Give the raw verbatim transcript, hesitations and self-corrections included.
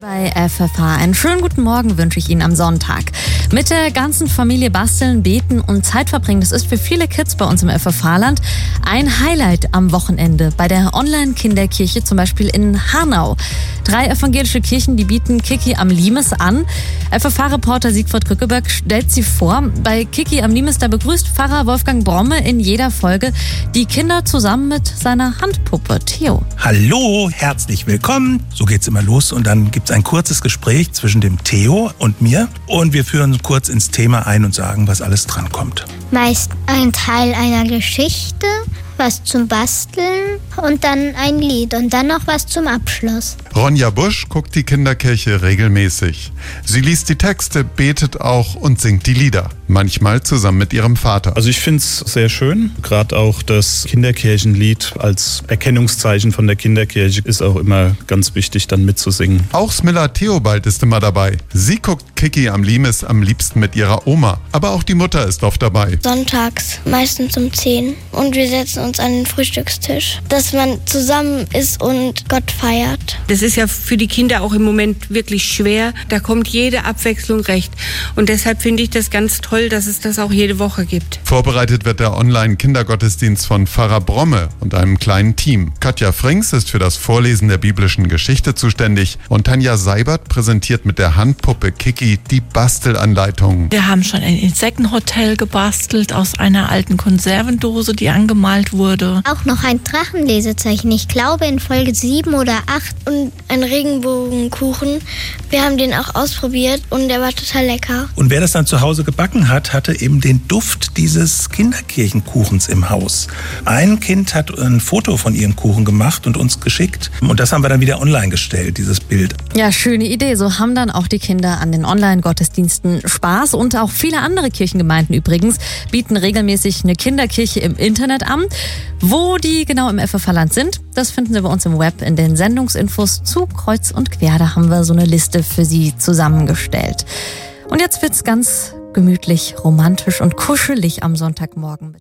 Bei F F H. Einen schönen guten Morgen wünsche ich Ihnen am Sonntag. Mit der ganzen Familie basteln, beten und Zeit verbringen, das ist für viele Kids bei uns im F F H-Land ein Highlight am Wochenende. Bei der Online-Kinderkirche zum Beispiel in Hanau. Drei evangelische Kirchen, die bieten Kiki am Limes an. F F H-Reporter Siegfried Krückeberg stellt sie vor. Bei Kiki am Limes, da begrüßt Pfarrer Wolfgang Bromme in jeder Folge die Kinder zusammen mit seiner Handpuppe Theo. Hallo, herzlich willkommen. So geht's immer los und dann gibt's ein kurzes Gespräch zwischen dem Theo und mir und wir führen kurz ins Thema ein und sagen, was alles drankommt. Meist ein Teil einer Geschichte, was zum Basteln und dann ein Lied und dann noch was zum Abschluss. Ronja Busch guckt die Kinderkirche regelmäßig. Sie liest die Texte, betet auch und singt die Lieder. Manchmal zusammen mit ihrem Vater. Also ich finde es sehr schön. Gerade auch das Kinderkirchenlied als Erkennungszeichen von der Kinderkirche ist auch immer ganz wichtig, dann mitzusingen. Auch Smilla Theobald ist immer dabei. Sie guckt Kiki am Limes am liebsten mit ihrer Oma. Aber auch die Mutter ist oft dabei. Sonntags, meistens um zehn. Und wir setzen uns an den Frühstückstisch. Dass man zusammen ist und Gott feiert. Das ist ja für die Kinder auch im Moment wirklich schwer. Da kommt jede Abwechslung recht. Und deshalb finde ich das ganz toll, dass es das auch jede Woche gibt. Vorbereitet wird der Online-Kindergottesdienst von Pfarrer Bromme und einem kleinen Team. Katja Frings ist für das Vorlesen der biblischen Geschichte zuständig und Tanja Seibert präsentiert mit der Handpuppe Kiki die Bastelanleitung. Wir haben schon ein Insektenhotel gebastelt aus einer alten Konservendose, die angemalt wurde. Auch noch ein Drachenlesezeichen, ich glaube in Folge sieben oder acht. Und ein Regenbogenkuchen. Wir haben den auch ausprobiert und der war total lecker. Und wer das dann zu Hause gebacken hat, hatte eben den Duft dieses Kinderkirchenkuchens im Haus. Ein Kind hat ein Foto von ihrem Kuchen gemacht und uns geschickt. Und das haben wir dann wieder online gestellt, dieses Bild. Ja, schöne Idee. So haben dann auch die Kinder an den Online-Gottesdiensten Spaß. Und auch viele andere Kirchengemeinden übrigens bieten regelmäßig eine Kinderkirche im Internet an. Wo die genau im F F H-Land sind, das finden Sie bei uns im Web in den Sendungsinfos zu Kreuz und Quer. Da haben wir so eine Liste für Sie zusammengestellt. Und jetzt wird's ganz gemütlich, romantisch und kuschelig am Sonntagmorgen.